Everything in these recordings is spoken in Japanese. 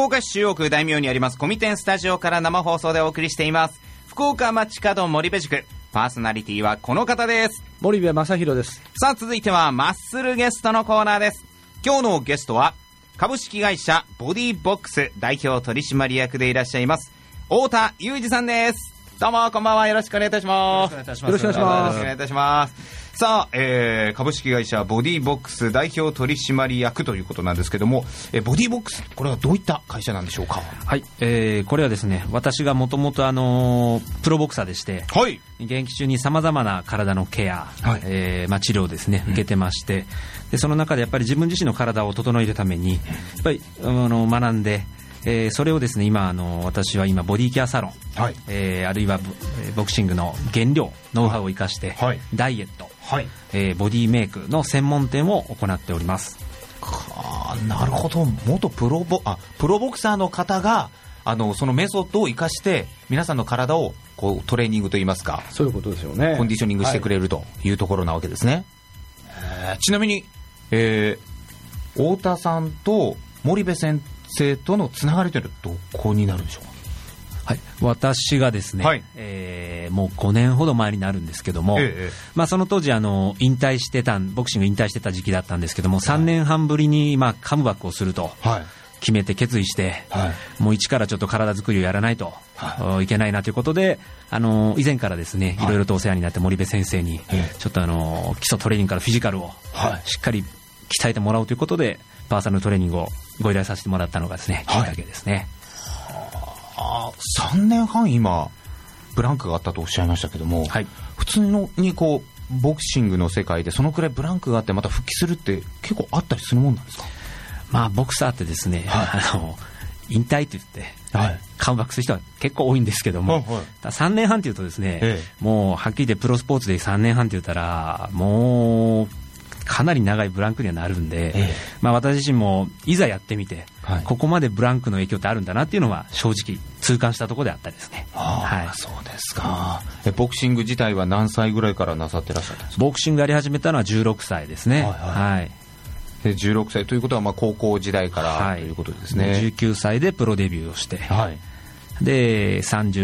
福岡市中央区大名にありますコミテンスタジオから生放送でお送りしています。福岡町角森部塾、パーソナリティはこの方です。 森部正弘です。 さあ続いてはマッスルゲストのコーナーです。今日のゲストは株式会社ボディボックス代表取締役でいらっしゃいます太田裕二さんです。どうもこんばんは、よろしくお願いいたします。 よろしくお願いします。よろしくお願いいたします。 さあ、株式会社ボディボックス代表取締役ということなんですけども、ボディボックス、これはどういった会社なんでしょうか。 はい、これはですね、私がもともとプロボクサーでして、 はい、 現役中にさまざまな体のケア、はい、治療をですね受けてまして、でその中でやっぱり自分自身の体を整えるためにやっぱり学んで、それをですね今私は今ボディケアサロン、はい、あるいはボクシングの原料ノウハウを生かして、はい、ダイエット、はい、ボディメイクの専門店を行っております。 なるほど。元プロボクサーの方がそのメソッドを生かして皆さんの体をこうトレーニングといいますか、 そういうことですよね。 コンディショニングしてくれるというところなわけですね。ちなみに、太田さんと森部先生とのつながりというのはどこになるんでしょうか。 はい、私がですね、はい、もう5年ほど前になるんですけども、その当時引退してたボクシング引退してた時期だったんですけども、3年半ぶりにカムバックをすると決めて決意して、はい、もう一からちょっと体作りをやらないと、はい、いけないなということで、以前からですねいろいろとお世話になって森部先生にちょっと基礎トレーニングからフィジカルをしっかり鍛えてもらおうということでパーソナルトレーニングをご依頼させてもらったのがですね、きっかけですね。 3年半今ブランクがあったとおっしゃいましたけども、はい、普通にこうボクシングの世界でそのくらいブランクがあってまた復帰するって結構あったりするもんなんですか。 ボクサーってですね、はい、引退って言って、はい、カムバックする人は結構多いんですけども、はいはい、3年半って言うとですね、もうはっきり言ってプロスポーツで3年半って言ったらもうかなり長いブランクにはなるんで、私自身もいざやってみて、はい、ここまでブランクの影響ってあるんだなっていうのは正直痛感したところであったりですね。 はい、そうですか。ボクシング自体は何歳ぐらいからなさってらっしゃったんですか。 ボクシングやり始めたのは16歳ですね。はいはいはい、 で16歳ということは高校時代から、はい、ということですね。 19歳でプロデビューをして、はい、で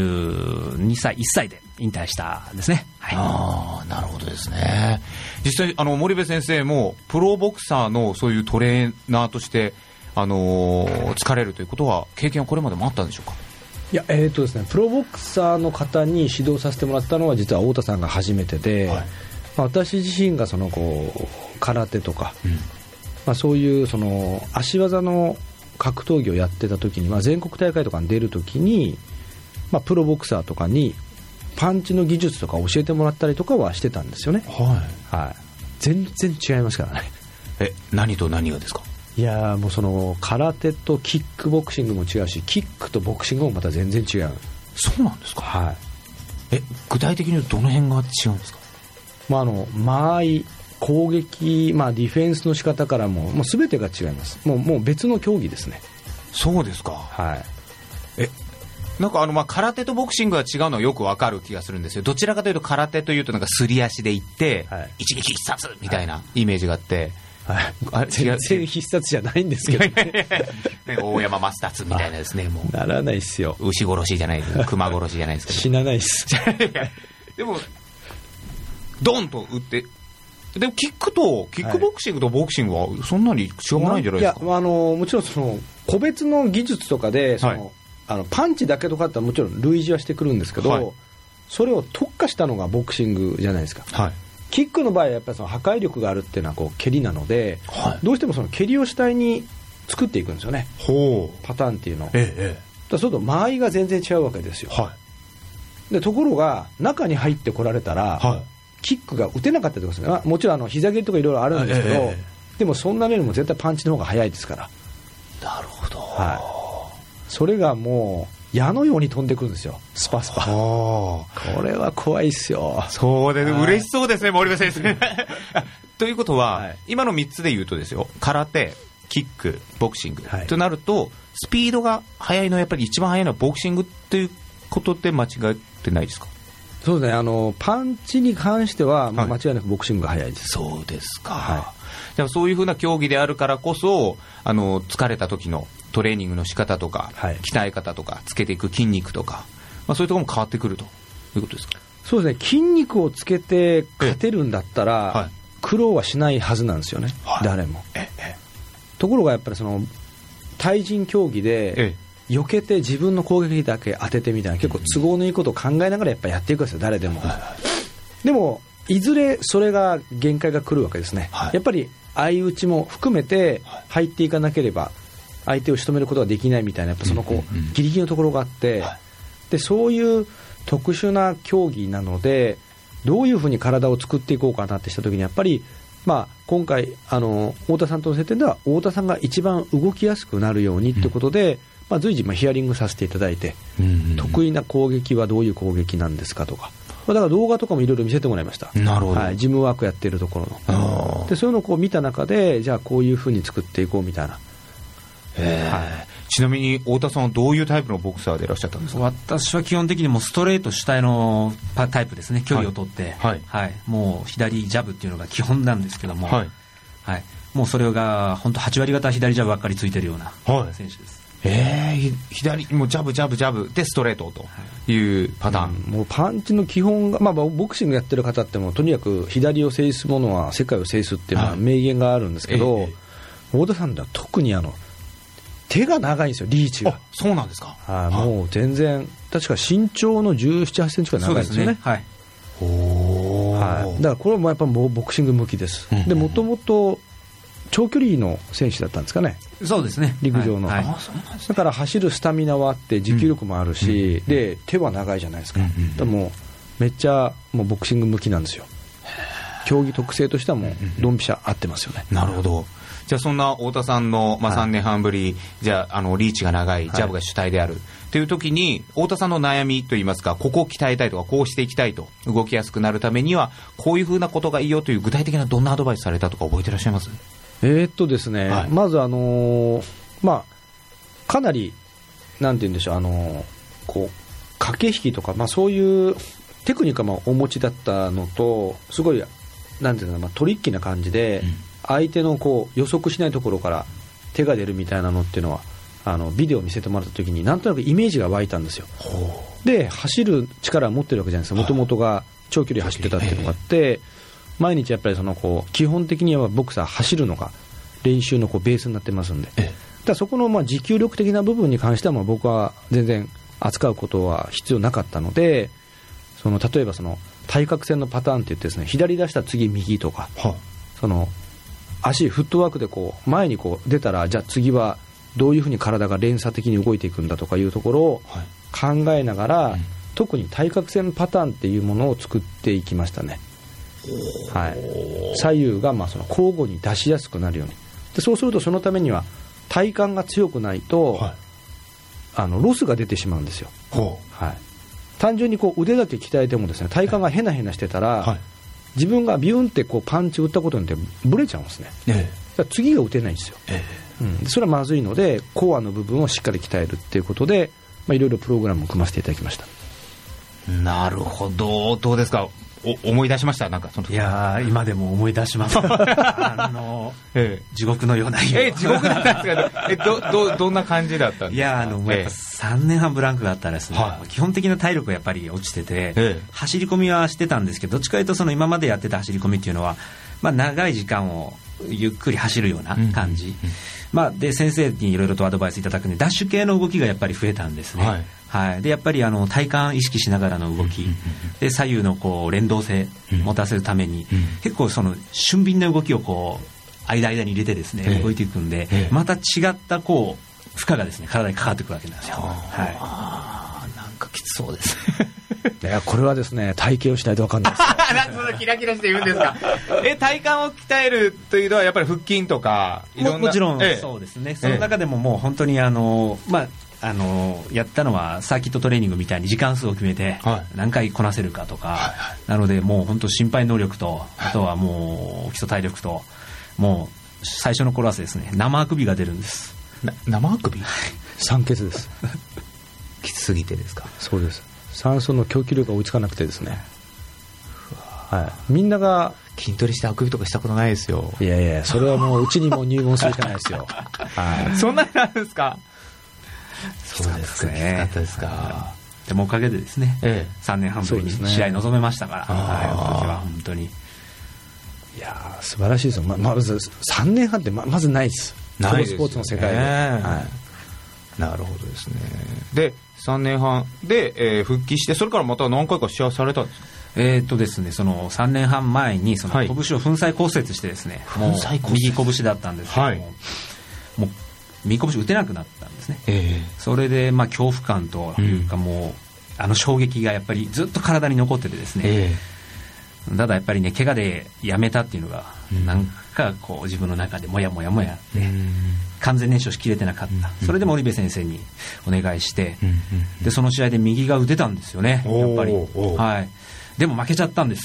32歳1歳で引退したんですね。 はい、なるほどですね。実際森部先生もプロボクサーのそういうトレーナーとして、疲れるということは経験はこれまでもあったんでしょうか。 いや、ですね、プロボクサーの方に指導させてもらったのは実は太田さんが初めてで、はい、私自身が空手とか、そういう足技の格闘技をやってた時に、全国大会とかに出る時に、プロボクサーとかにパンチの技術とか教えてもらったりとかはしてたんですよね。はいはい、全然違いますからね。 何と何がですか。 いやもう空手とキックボクシングも違うし、キックとボクシングもまた全然違う。 そうなんですか。 はい。 具体的にどの辺が違うんですか。 間合い、攻撃、ディフェンスの仕方からもう全てが違います。もう別の競技ですね。 そうですか。 はい。 なんか空手とボクシングが違うのはよくわかる気がするんですよ。どちらかというと空手というとなんかすり足でいって、はい、一撃必殺みたいなイメージがあって、 はい、全然必殺じゃないんですけどね。 大山マスタツみたいなですね。もうならないっすよ。 牛殺しじゃないです、熊殺しじゃないですけど。 死なないっす。 でもドンと打って、でもキックボクシングとボクシングはそんなに違わないんじゃないですか。 いや、もちろん個別の技術とかでパンチだけとかってもちろん類似はしてくるんですけど、はい、それを特化したのがボクシングじゃないですか。はい、キックの場合はやっぱり破壊力があるっていうのは蹴りなので、はい、どうしても蹴りを主体に作っていくんですよね。パターンっていうのを。そうすると間合いが全然違うわけですよ。はい、でところが中に入ってこられたら、はい、キックが打てなかったりとかする。もちろん膝蹴りとかいろいろあるんですけど、でもそんなよりも絶対パンチの方が早いですから。 なるほど。 はい。それがもう矢のように飛んでくるんですよ。スパスパ。これは怖いっすよ。 そうです。嬉しそうですね、森部先生。ということは、はい、今の3つで言うとですよ、空手、キック、ボクシング、はい、となるとスピードが速いのはやっぱり一番速いのはボクシングということで間違ってないですか。 そうですね。パンチに関しては間違いなくボクシングが速いです。 そうですか。はい、でもそういうふうな競技であるからこそ疲れた時のトレーニングの仕方とか、鍛え方とか、つけていく筋肉とか、そういうところも変わってくるということですか。 そうですね、筋肉をつけて勝てるんだったら、苦労はしないはずなんですよね、誰も。ところがやっぱりその対人競技で避けて自分の攻撃だけ当ててみたいな、結構都合のいいことを考えながらやっぱりやっていくんですよ、誰でも。でもいずれそれが限界が来るわけですね。やっぱり相打ちも含めて入っていかなければ相手を仕留めることができないみたいな、やっぱそのこうギリギリのところがあって、でそういう特殊な競技なので、どういうふうに体を作っていこうかなってしたときに、やっぱり、今回太田さんとの接点では太田さんが一番動きやすくなるようにということで、随時ヒアリングさせていただいて、得意な攻撃はどういう攻撃なんですかとか、だから動画とかもいろいろ見せてもらいました。 なるほど。 ジムワークやってるところので、そういうのをこう見た中で、じゃあこういうふうに作っていこうみたいな。 ちなみに太田さんはどういうタイプのボクサーでいらっしゃったんですか。 私は基本的にもうストレート主体のタイプですね。距離を取って、もう左ジャブっていうのが基本なんですけども、もうそれが本当8割方左ジャブばっかりついてるような選手です。 左もうジャブジャブジャブでストレートというパターン、 もうパンチの基本が、ボクシングやってる方ってもとにかく左を制す者は世界を制すっていうのは名言があるんですけど、太田さんでは特に手が長いんですよ、リーチが。 そうなんですか。 もう全然、確か身長の17、8センチくらい長いんですよね。だからこれもやっぱりボクシング向きです。で、もともと長距離の選手だったんですかね。 そうですね、 陸上の。だから走るスタミナはあって持久力もあるし、で手は長いじゃないですか。でもめっちゃもうボクシング向きなんですよ。競技特性としてはもうドンピシャ合ってますよね。 なるほど。じゃあそんな太田さんの、3年半ぶり、じゃあリーチが長い、ジャブが主体であるという時に、太田さんの悩みといいますか、ここを鍛えたいとか、こうしていきたいと、動きやすくなるためにはこういうふうなことがいいよという、具体的などんなアドバイスされたとか覚えてらっしゃいます？ ですね、まずかなりなんて言うんでしょう、こう駆け引きとか、そういうテクニックがお持ちだったのと、すごいなんていうのかな、トリッキーな感じで、相手のこう予測しないところから手が出るみたいなのっていうのはビデオを見せてもらった時になんとなくイメージが湧いたんですよ。で走る力を持ってるわけじゃないですか。もともとが長距離走ってたっていうのがあって、毎日やっぱり基本的にはボクサー走るのが練習のベースになってますんで、だそこの持久力的な部分に関しては僕は全然扱うことは必要なかったので、例えば対角線のパターンって言ってですね、左出した次右とか、足フットワークで前に出たら、じゃあ次はどういうふうに体が連鎖的に動いていくんだとかいうところを考えながら、特に対角線パターンっていうものを作っていきましたね。左右が交互に出しやすくなるように。でそうするとそのためには体幹が強くないと、ロスが出てしまうんですよ。単純に腕だけ鍛えてもですね、体幹がヘナヘナしてたら、自分がビューンってパンチ打ったことによってブレちゃうんですね。次が打てないんですよ。それはまずいので、コアの部分をしっかり鍛えるっていうことで、いろいろプログラムを組ませていただきました。 なるほど。どうですか、思い出しました？なんかいや今でも思い出します地獄のような家。 地獄だったんですか？どんな感じだったんですか？ いややっぱ3年半ブランクがあったらですね、基本的な体力がやっぱり落ちてて、走り込みはしてたんですけど、どっちかというと今までやってた走り込みっていうのは、長い時間をゆっくり走るような感じ、で先生にいろいろとアドバイスいただくので、ダッシュ系の動きがやっぱり増えたんですね。でやっぱり体幹意識しながらの動きで、左右の連動性持たせるために、結構俊敏な動きを間に入れてですね、動いていくんで、また違った負荷がですね、体にかかってくるわけなんですよ。 なんかきつそうですいやこれはですね、体型をしないと分かんないですなんそのキラキラして言うんですか？体幹を鍛えるというのはやっぱり腹筋とかいろんな、 もちろんそうですね。その中でももう本当にやったのはサーキットトレーニングみたいに時間数を決めて何回こなせるかとか、なのでもう本当心肺能力と、あとはもう基礎体力と、もう最初の頃はですね、生あくびが出るんです。 生あくび？ 酸欠ですきつすぎてですか？ そうです。酸素の供給力が追いつかなくてですね、みんなが筋トレしてあくびとかしたことないですよ。 いやいや、それはもううちにも入門するしかないですよ。 そんなになんですか？ そうですね。きつかったですか。 でもおかげでですね、3年半ぶりに試合臨めましたから、あの時は本当に。いや素晴らしいですよ。まず3年半ってまずないです。 ないですスポーツの世界で。 なるほどですね。で、3年半で、復帰して、それからまた何回か試合されたんですか？ ですね、その3年半前にその拳を粉砕骨折してですね、もう右拳だったんですけども、もう右拳打てなくなったんですね。それで恐怖感というか、もう衝撃がやっぱりずっと体に残っててですね、ただやっぱりね、怪我でやめたっていうのがなんかこう自分の中でもやもやって完全燃焼しきれてなかった。それで森部先生にお願いして、でその試合で右が打てたんですよね、やっぱり。でも負けちゃったんです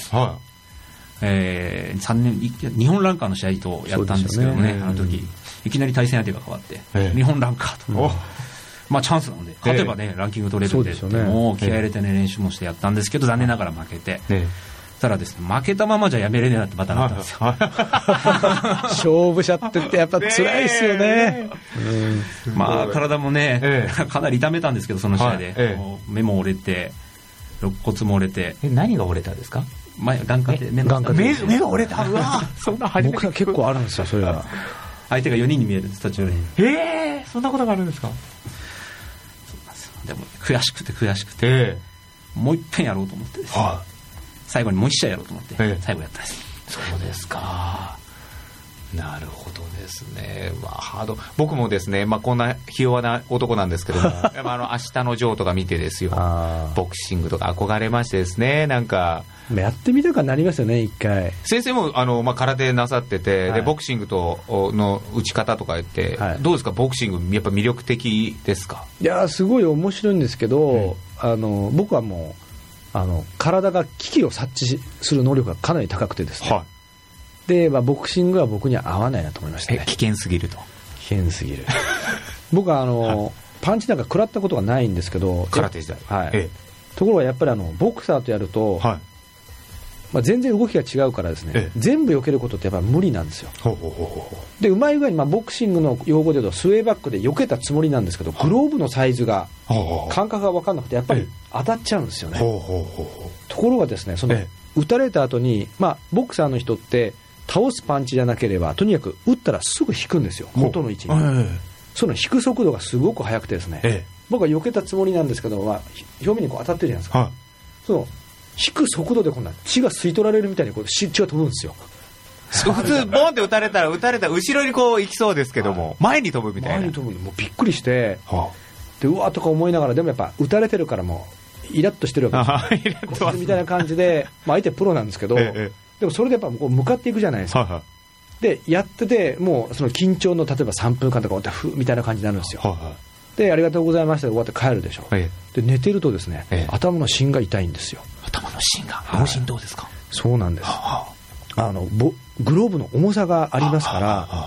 。3年日本ランカーの試合とやったんですけどもね、あの時いきなり対戦相手が変わって、日本ランカーと、チャンスなので勝てばね、ランキング取れるんでってもう気合い入れてね、練習もしてやったんですけど、残念ながら負けて、ただですね、負けたままじゃやめれねえなってまたなったんですよ。 勝負者ってやっぱ辛いですよね。 体もね、かなり痛めたんですけど、その試合で、目も折れて肋骨も折れて。 何が折れたんですか？ 眼科で目が折れた。うわ、そんな初めて。 僕は結構あるんですよ、それは。 相手が4人に見えるんです、途中で。 そんなことがあるんですか？ でも悔しくて、もう一遍やろうと思ってですね、最後にもう一試合やろうと思って、最後やったんです。 そうですか。なるほどですね。ハード。僕もですね、こんなひ弱な男なんですけども、明日のジョーとか見てですよ、ボクシングとか憧れましてですね、なんかやってみたくなりますよね、一回。 先生も空手なさってて、でボクシングとの打ち方とか言って、どうですか、ボクシングやっぱ魅力的ですか？ いやすごい面白いんですけど、僕はもう体が危機を察知する能力がかなり高くてですね、でボクシングは僕には合わないなと思いましたね。 危険すぎると。 危険すぎる。僕はパンチなんか食らったことがないんですけど、 空手時代、 ところがやっぱりボクサーとやると、全然動きが違うからですね、全部避けることってやっぱり無理なんですよ。でうまい具合に、ボクシングの用語で言うとスウェーバックで避けたつもりなんですけど、グローブのサイズが感覚が分かんなくてやっぱり当たっちゃうんですよね。ところがですね、その打たれた後に、ボクサーの人って倒すパンチじゃなければとにかく打ったらすぐ引くんですよ、元の位置に。その引く速度がすごく速くてですね、僕は避けたつもりなんですけど、表面にこう当たってるじゃないですか、その引く速度で今度は血が吸い取られるみたいに血が飛ぶんですよ。 普通ボンって打たれたら後ろにこう行きそうですけども、前に飛ぶみたいな。 前に飛ぶのもうびっくりして、でうわーとか思いながら、でもやっぱ打たれてるからもうイラッとしてるわけですみたいな感じで、相手プロなんですけど、でもそれでやっぱこう向かっていくじゃないですか。でやってて、もうその緊張の例えば3分間とか終わってふみたいな感じになるんですよ。でありがとうございましたで終わって帰るでしょ。で寝てるとですね、頭の芯が痛いんですよ。 頭の芯が、脳震どうですか？ そうなんです。グローブの重さがありますから、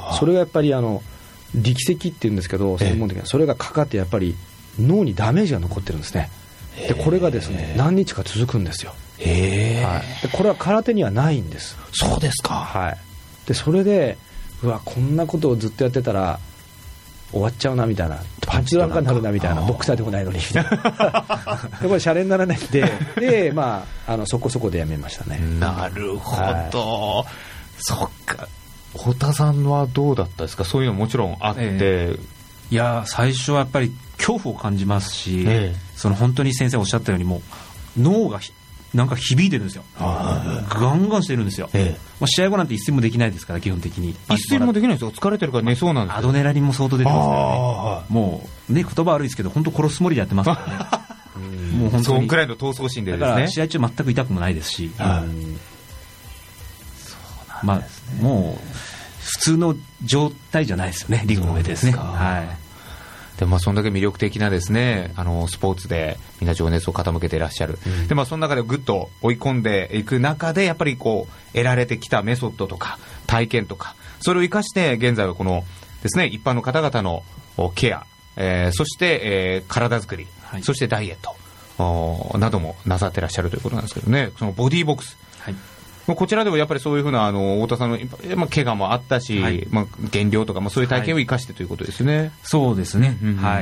それがやっぱり力石っていうんですけど、専門的なそれがかかってやっぱり脳にダメージが残ってるんですね。でこれがですね何日か続くんですよ。でこれは空手にはないんです。 そうですか。 でそれでうわこんなことをずっとやってたら終わっちゃうなみたいな、パンチドランカーになるなみたいな、ボクサーでもないのにみたいなでこれシャレにならないんでそこそこでやめましたね。 なるほど、そっか。太田さんはどうだったですか？そういうのもちろんあって、 いや最初はやっぱり恐怖を感じますし、その本当に先生おっしゃったようにもう脳がなんか響いてるんですよ。ガンガンしてるんですよ。試合後なんて一戦もできないですから、基本的に一戦もできないですよ。疲れてるから寝そうなんです。 アドネラリンも相当出てますからね。もうね、言葉悪いですけど本当殺すつもりでやってますからね。もう本当にそんくらいの闘争心でですね。 だから試合中全く痛くもないですし、もう普通の状態じゃないですよね、リングの上でですね。 でそんだけ魅力的なですね、スポーツでみんな情熱を傾けていらっしゃる。でその中でぐっと追い込んでいく中で、やっぱりこう得られてきたメソッドとか体験とか、それを生かして現在はこのですね、一般の方々のケア、そして、体作り、そしてダイエットなどもなさってらっしゃるということなんですけどね。そのボディーボックス、こちらでもやっぱりそういうふうな太田さんの怪我もあったし、減量とかそういう体験を生かしてということですね。 そうですね。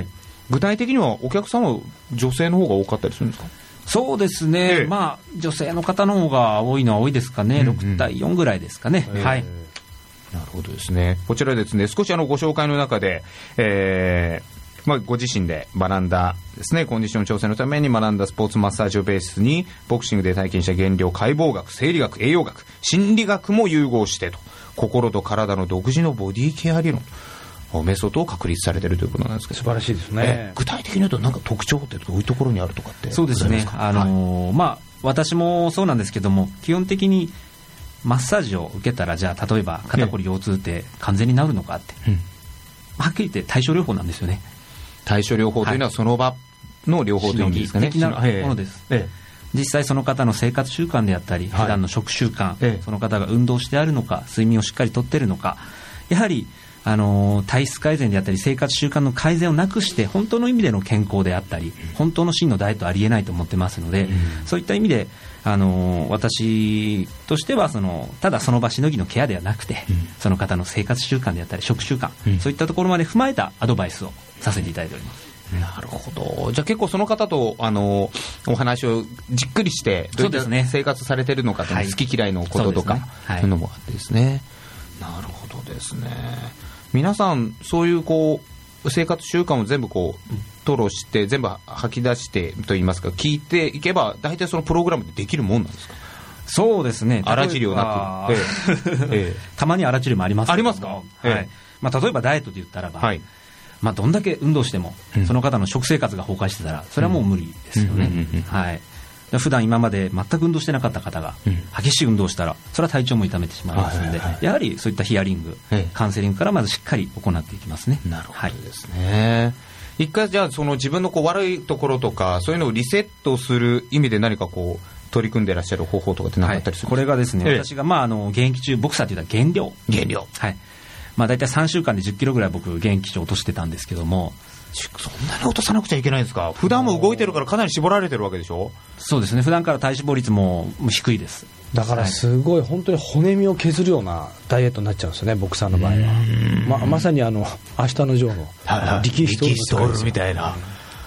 具体的にはお客様は女性の方が多かったりするんですか？ そうですね、まあ、女性の方の方が多いのは多いですかね、6対4ぐらいですかね。はい、 なるほどですね。こちらですね、少しご紹介の中で、ご自身で学んだですね、コンディション調整のために学んだスポーツマッサージをベースにボクシングで体験した減量、解剖学、生理学、栄養学、心理学も融合してと、心と体の独自のボディケア理論、メソッドを確立されているということなんですけど、 素晴らしいですね。 具体的に言うと、なんか特徴ってどういうところにあるとかって？ そうですね、私もそうなんですけども、基本的にマッサージを受けたら、じゃあ例えば肩こり腰痛って完全に治るのかって、はっきり言って対症療法なんですよね。 対症療法というのはその場の療法という意味ですかね。 的なものです。実際その方の生活習慣であったり、普段の食習慣、その方が運動してあるのか、睡眠をしっかりとっているのか、やはり体質改善であったり生活習慣の改善をなくして本当の意味での健康であったり本当の真のダイエットはありえないと思ってますので、そういった意味で私としてはただその場しのぎのケアではなくて、その方の生活習慣であったり食習慣、そういったところまで踏まえたアドバイスをさせていただいております。 なるほど。じゃあ結構その方とお話をじっくりしてどういった生活されているのかという、好き嫌いのこととか、そういうのもあってですね。なるほどですね。皆さんそういう生活習慣を全部吐露して全部吐き出してといいますか聞いていけば大体そのプログラムでできるもんなんですか？ そうですね。 荒治療なく、 たまに荒治療もありますけども。 ありますか？ 例えばダイエットで言ったらば、どんだけ運動しても、その方の食生活が崩壊してたらそれはもう無理ですよね。普段今まで全く運動してなかった方が激しい運動をしたらそれは体調も痛めてしまいますので、やはりそういったヒアリング、カウンセリングからまずしっかり行っていきますね。 なるほどですね。一回じゃあ自分の悪いところとかそういうのをリセットする意味で何か取り組んでいらっしゃる方法とかって何かあったりするんですか？ これがですね、私が現役中ボクサーというのは減量、大体3週間で10キロぐらい僕現役中落としてたんですけども、 そんなに落とさなくちゃいけないんですか？普段も動いてるからかなり絞られてるわけでしょ？そうですね。 普段から体脂肪率も低いです。 だからすごい本当に骨身を削るようなダイエットになっちゃうんですよね、ボクサーの場合は。まさに明日のジョーの力士トールみたいな。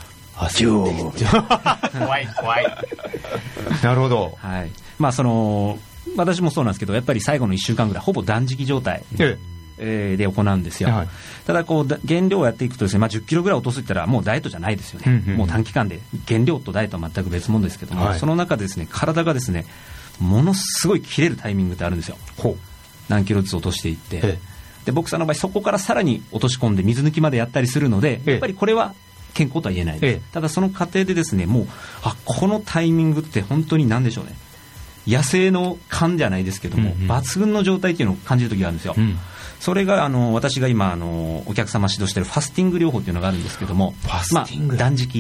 怖い。なるほど。 私もそうなんですけど、やっぱり最後の1週間ぐらいほぼ断食状態。で行うんですよ。ただ減量をやっていくとですね、10キロぐらい落とすといったらもうダイエットじゃないですよね。もう短期間で減量とダイエットは全く別物ですけども、その中でですね、体がですねものすごい切れるタイミングってあるんですよ。何キロずつ落としていって、でボクサーの場合そこからさらに落とし込んで水抜きまでやったりするので、やっぱりこれは健康とは言えないです。ただその過程でですね、もうこのタイミングって本当に何でしょうね、野生の勘じゃないですけども、抜群の状態っていうのを感じる時があるんですよ。それが私が今お客様指導しているファスティング療法っていうのがあるんですけども、断食、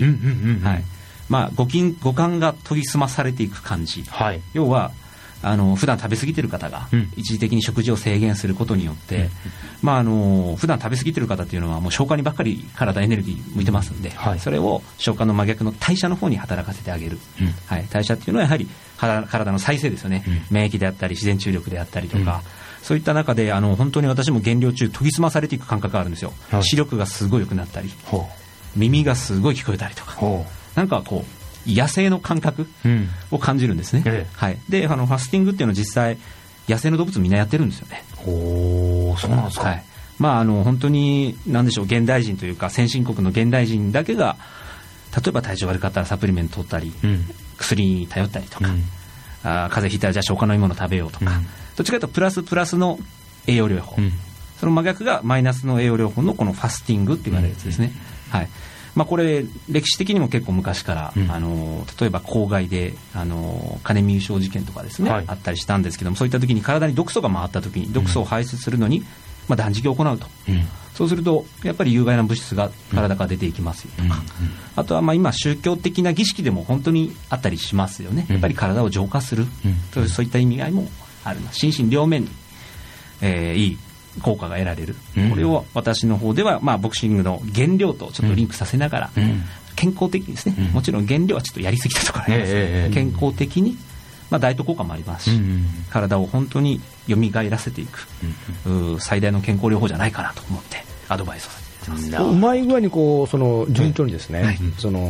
五感が研ぎ澄まされていく感じ、要は普段食べ過ぎてる方が一時的に食事を制限することによって、普段食べ過ぎてる方っていうのはもう消化にばっかり体エネルギー向いてますんで、それを消化の真逆の代謝の方に働かせてあげる、代謝っていうのはやはり体の再生ですよね。免疫であったり自然注力であったりとか、そういった中で本当に私も減量中研ぎ澄まされていく感覚があるんですよ。視力がすごい良くなったり、耳がすごい聞こえたりとか、なんか野生の感覚を感じるんですね。でファスティングっていうのは実際野生の動物みんなやってるんですよね。 そうなんですか。 本当に何でしょう、現代人というか先進国の現代人だけが例えば体調悪かったらサプリメント取ったり、薬に頼ったりとか、風邪ひいたらじゃあ消化のいいもの食べようとか、どっちかというとプラスの栄養療法、その真逆がマイナスの栄養療法のこのファスティングって言われるやつですね。これ歴史的にも結構昔から、例えば公害でカネミ油症事件とかですね、あったりしたんですけども、そういった時に体に毒素が回った時に毒素を排出するのに、断食を行うと、そうするとやっぱり有害な物質が体から出ていきますよとか、あとは今宗教的な儀式でも本当にあったりしますよね。やっぱり体を浄化する、そういった意味合いもある。心身両面に、いい効果が得られる、これを私の方では、ボクシングの減量とちょっとリンクさせながら、健康的にですね、もちろん減量はちょっとやりすぎたところあります、健康的に、ダイエット効果もありますし、体を本当に蘇らせていく、最大の健康療法じゃないかなと思ってアドバイスをさせていただいてってます。 うまい具合にその順調にですね、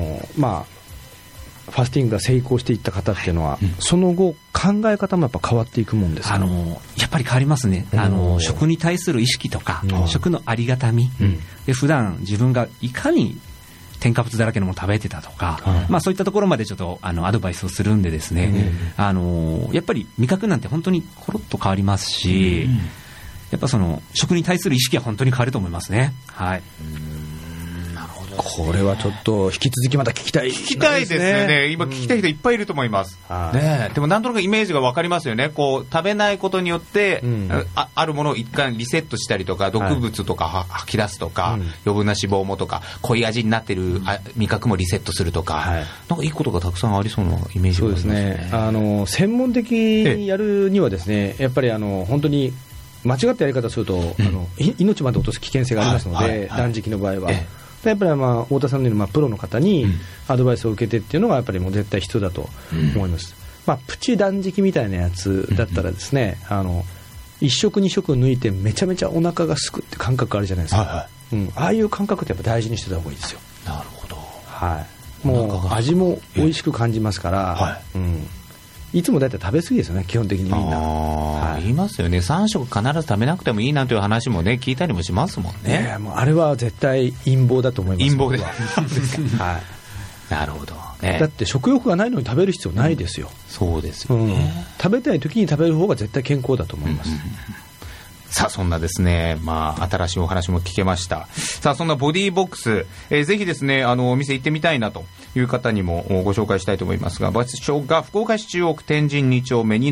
ファスティングが成功していった方っていうのは、その後考え方もやっぱ変わっていくもんですか？ やっぱり変わりますね。食に対する意識とか、食のありがたみ、で普段自分がいかに添加物だらけのものを食べてたとか、そういったところまでちょっとアドバイスをするんでですね、やっぱり味覚なんて本当にコロッと変わりますし、やっぱその食に対する意識は本当に変わると思いますね。はい。 これはちょっと引き続きまた聞きたいですね。 聞きたいですよね。今聞きたい人いっぱいいると思います。ね、でもなんとなくイメージが分かりますよね。こう食べないことによって、あるものを一回リセットしたりとか、毒物とか吐き出すとか、余分な脂肪もとか、濃い味になってる味覚もリセットするとか、なんかいいことがたくさんありそうなイメージがありますね。 そうですね。専門的にやるにはですね、やっぱり本当に間違ったやり方をすると、命まで落とす危険性がありますので、断食の場合は。やっぱり太田さんのようにプロの方にアドバイスを受けてっていうのがやっぱりもう絶対必要だと思います。プチ断食みたいなやつだったらですね、1食2食抜いてめちゃめちゃお腹がすくって感覚あるじゃないですか。ああいう感覚ってやっぱ大事にしてた方がいいですよ。 なるほど。 もう味も美味しく感じますから、いつもだいたい食べ過ぎですよね、基本的にみんな。 言いますよね。3食必ず食べなくてもいいなんていう話もね、聞いたりもしますもんね。 もうあれは絶対陰謀だと思います。 陰謀でなるほど、 だって食欲がないのに食べる必要ないですよ。 そうですよね、 食べたい時に食べる方が絶対健康だと思います。 さあそんなですね、新しいお話も聞けました。さあそんなボディボックス、ぜひですねお店行ってみたいなという方にもご紹介したいと思いますが、場所が福岡市中央区天神2丁目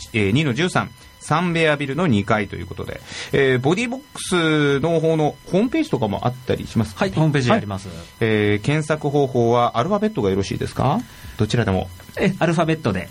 2-13サンベアビルの2階ということで、ボディボックスの方のホームページとかもあったりしますか？ はい、ホームページあります。 検索方法はアルファベットがよろしいですか？どちらでもアルファベットで、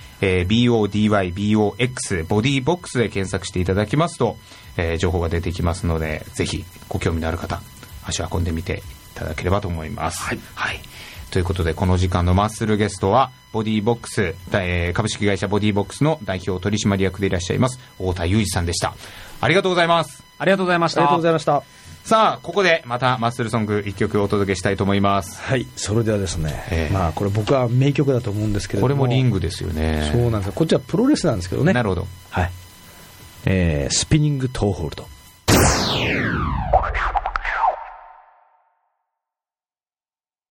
BODYBOX ボディボックスで検索していただきますと、情報が出てきますので、ぜひご興味のある方足を運んでみていただければと思います。ということでこの時間のマッスルゲストはボディボックス、株式会社ボディボックスの代表取締役でいらっしゃいます太田裕二さんでした。ありがとうございます。 ありがとうございました。 ありがとうございました。 さあここでまたマッスルソング1曲お届けしたいと思います。 はい、それではですね、これ僕は名曲だと思うんですけれども、 これもリングですよね。 そうなんですよ。こっちはプロレスなんですけどね。 なるほど。 スピニングトーホールド。